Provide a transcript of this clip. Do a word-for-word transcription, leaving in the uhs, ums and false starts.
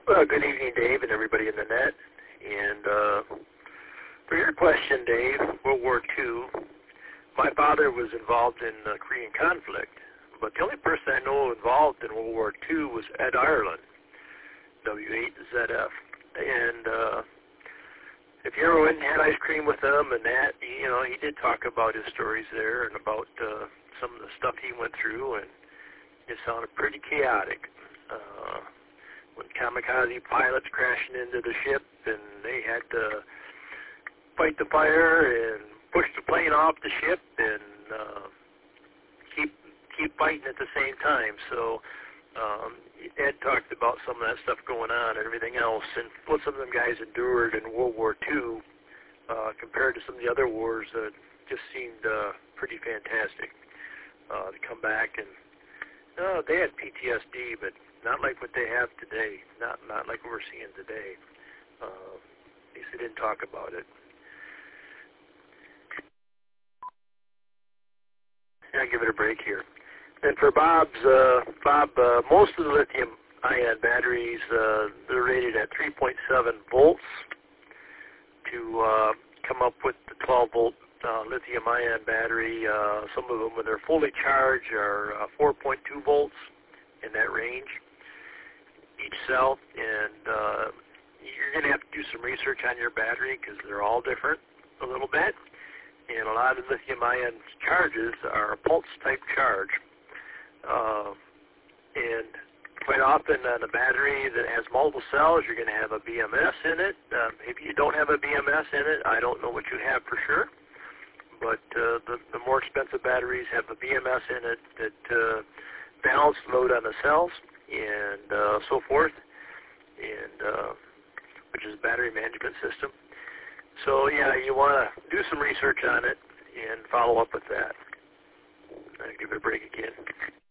Well, good evening, Dave, and everybody in the net. And uh, for your question, Dave, World War Two, my father was involved in the Korean conflict, but the only person I know involved in World War Two was Ed Ireland, W eight Z F. And uh, if you ever went and had ice cream with him and that, you know, he did talk about his stories there and about uh, some of the stuff he went through, and it sounded pretty chaotic. Uh, when kamikaze pilots crashing into the ship, and they had to fight the fire and push the plane off the ship and uh, keep keep fighting at the same time. So um, Ed talked about some of that stuff going on and everything else, and what some of them guys endured in World War Two uh, compared to some of the other wars that just seemed uh, pretty fantastic uh, to come back. And uh, they had P T S D, but not like what they have today, not not like what we're seeing today. Uh, at least they didn't talk about it. I'll give it a break here. And for Bob's, uh, Bob, uh, most of the lithium-ion batteries, uh, they're rated at three point seven volts to uh, come up with the twelve volt uh, lithium-ion battery. Uh, some of them, when they're fully charged, are uh, four point two volts in that range, each cell. And uh, you're going to have to do some research on your battery because they're all different a little bit. And a lot of lithium-ion charges are a pulse-type charge. Uh, and quite often on a battery that has multiple cells, you're going to have a B M S in it. Uh, maybe you don't have a B M S in it. I don't know what you have for sure. But uh, the, the more expensive batteries have a B M S in it that uh, balance load on the cells and uh, so forth, and uh, which is a battery management system. So yeah, you want to do some research on it and follow up with that. I'll give it a break again.